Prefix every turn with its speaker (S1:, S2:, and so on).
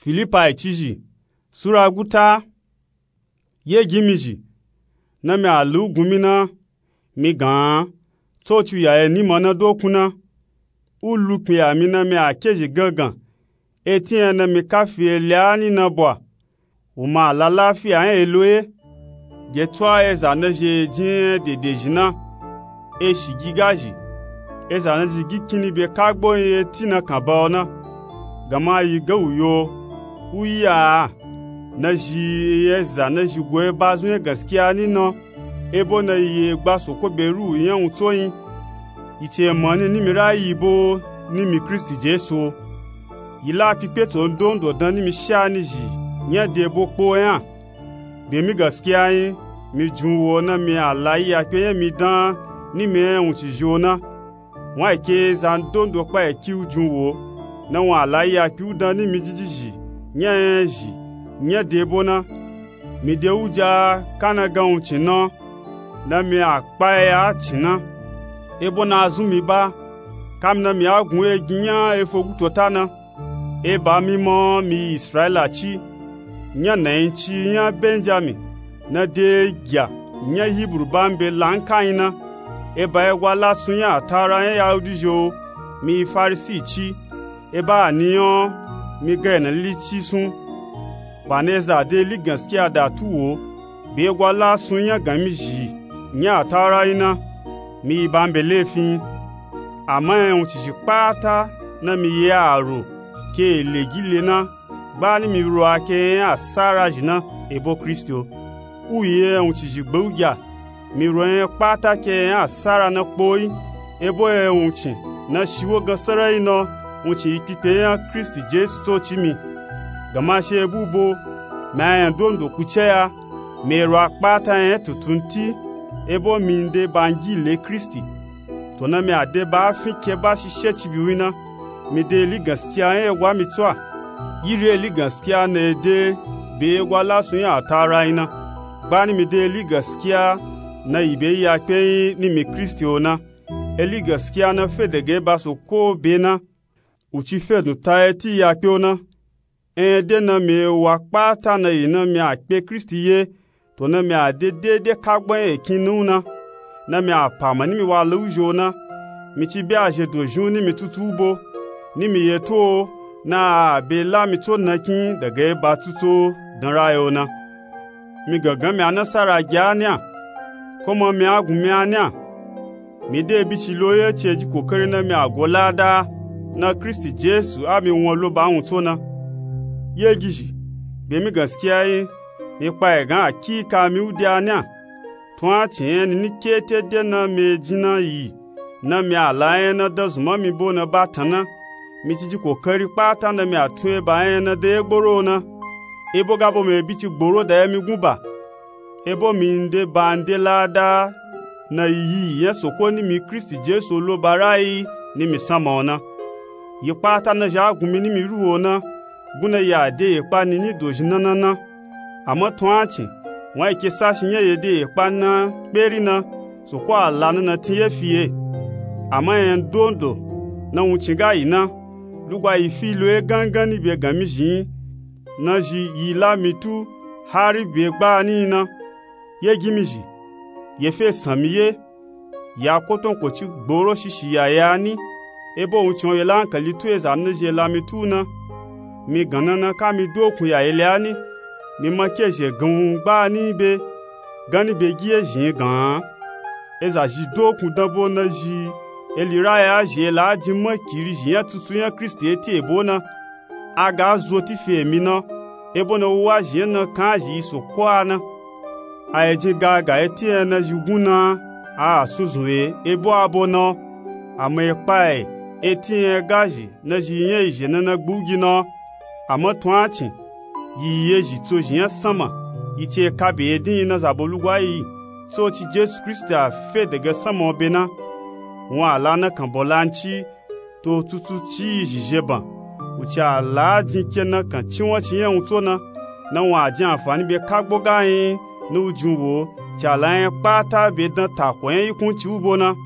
S1: Filipai chiji sura guta ye gimiji na mi alu gumina mi gan tochu ya ni mona dokuna ulupi amina mi akeji gangan eti na mi kafi eliani na bwa uma la lafiya eloe je twa eza na je jin dedejina e shigigaji eza na jigi kini be kagbo eti na kabona gama yi gauyo uya na ji eza na ji goye bazun gaskiya ni no ebo na yi gba soko beru yan utoyin iche mani ni mira yibo ni mi Kristi Jesu yila pipe to ndondo dan ni mi sha ni ji nya de bo po yan be mi gaskiya yin mi junwo na mi alayi ape mi dan ni mi unti jona wa ike zan dondo pa e ki ujunwo na wa alayi ape udan ni mi jijiji nya de bona mi de uja kana ga unti no na mi akpa ya china ebo na azumi ba kam na mi agun eginya efogutota na e ba mi mo mi Israela chi nya na nchi nya Benjamin na de gya nya Hebrew bambe lankan na e ba egwala sunya tara ya udijo mi Farisi chi e ba aniyan mi ga na lichi sun baneza de liganskia da tuwo be egwala sunya gamiji nya tara ina mi bambe lefin ama en ti pata na mi yaro ke legile na ba ni mi ro ake asara jina ebo Kristo uye en ti gbouja mi ro en pata ke asara na poi ebo e unchi na shiwo gasara ino unchi pipe ya Kristi Jesu to chimi gama she bubo ma en dondo kucheya mi ro pata en tutunti ebo minde bangi le Kristi to na mi ade ba fi ke ba shishe chibiwina mi de li gaskiya wa mi twa yire li gaskiya na de be gwala sun ya tara ina ba ni mi de li gaskiya na ibe ya pe ni mi Kristi ona eli gaskiya na fe de ge ba so ko be na uchi fe nu ta eti ya pe ona de na mi wa pata na ina mi ape Kristi ye to na mi ade de kagbon ekinu na mi apama ni mi wa lujo na mi ti bi aje dojun ni mi tutubo ni mi yeto na be la mi to na kin daga ba tuto dan rayo na mi gangan mi anasara jania komo mi agun mi ania mi de bi ti loye cheji kokere na mi agolada na Kristi Jesu ami won lo ba hun to na yegiji be mi gaskiya yi ipa egan akika mi udi ania twa chen ni kete de na me jina yi na mi ala na dazuma mi bo na batana mi ti kokari pata na mi atue ba na de gboro na ebo gabo me bi ti gboro da mi gunba ebo mi nde bande lada na yi yesoko ni mi Kristi Jesu lo barai ni mi samona yi pata na ja gumi ni mi ruo na guna ya de ipa ni dojina na ama twachi wa ike sashi ye de pana berina so kwa la na tie fie ama en dondo na unchiga ina lugwa ifilo e gangan ni be gamiji na ji yila mitu hari be gba ni na ye gimiji ye fe samiye ya koton ko chi gboro shishi ya ni ebo unchon ye lan kalitu eza na je la mitu na mi ganana ka mi dokun ya eliani mi ma keje gan gba ni be gani be gie jin gan eza ji dokun dabo na ji elira ya je la ji mo kiri jin tutu yan Kristi eti ebo na aga zo ti fe mi na ebo na wa je na kan ji so kwa na aje gaga eti na ji guna a suzue ebo abono ame pai eti gaji na ji yen je na gbugi na ama twachi yiye jito jiyan sama iche kabe edin na zabolugwa yi so ti Jesu Kristi a fe daga sama obena won ala na kan bolanchi to tutu chi jijeban uchi ala jinke na kan chi won chi yan to na won ajan afani be kagboga yin no ujunwo ti ala yin pata be dan takon yin kun ti ubo na